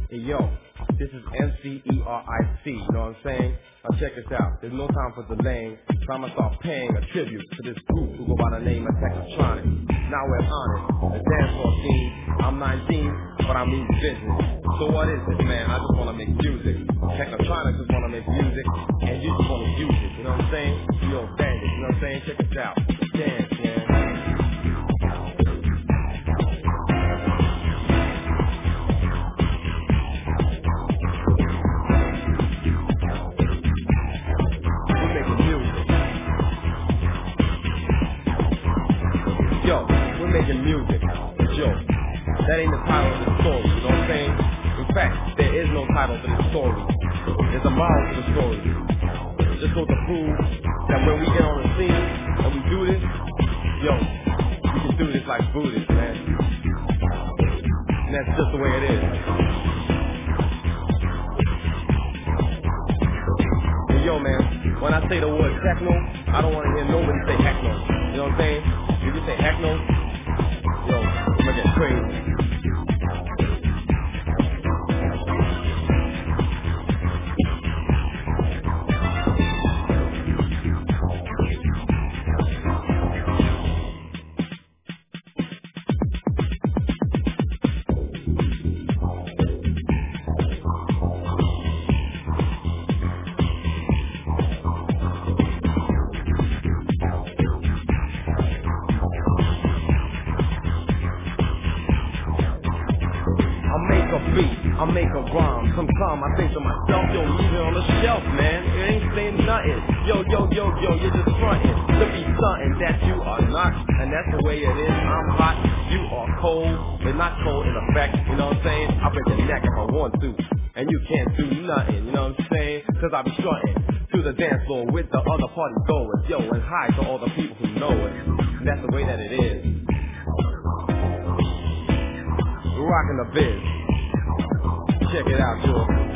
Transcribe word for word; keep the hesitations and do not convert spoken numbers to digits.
Hey yo, this is M C E R I C, you know what I'm saying? Now check this out, there's no time for delaying, so I'ma start paying a tribute to this group who go by the name of Technotronic. Now we're on it, a dance floor scene. I'm nineteen, but I mean business. So what is this, man? I just wanna make music. Technotronic just wanna make music, and you just wanna use it, you know what I'm saying? Yo, bandit, you know what I'm saying? Check this out, dance, man. We're making music. Yo, we're making music. Yo, that ain't the title of the story, you know what I'm saying? In fact, there is no title to this story. There's a moral to the story. It just goes to prove that when we get on the scene and we do this, yo, we can do this like Buddhists, man. And that's just the way it is. And yo, man, when I say the word techno, I don't want to hear nobody say heckno. You know what I'm saying? If you say heckno, yo, I'm gonna get crazy. I make a beat, I make a rhyme. Sometimes I think to myself, yo, leave it on the shelf, man. It ain't saying nothing. Yo, yo, yo, yo, you're just fronting to be something that you are not. And that's the way it is. I'm hot, you are cold, but not cold in effect. You know what I'm saying? I break your neck if I want to. And you can't do nothing, you know what I'm saying? Cause I be strutting to the dance floor with the other party goers. Yo, and hi to all the people who know it. And that's the way that it is. We're rocking the biz. Check it out, yo.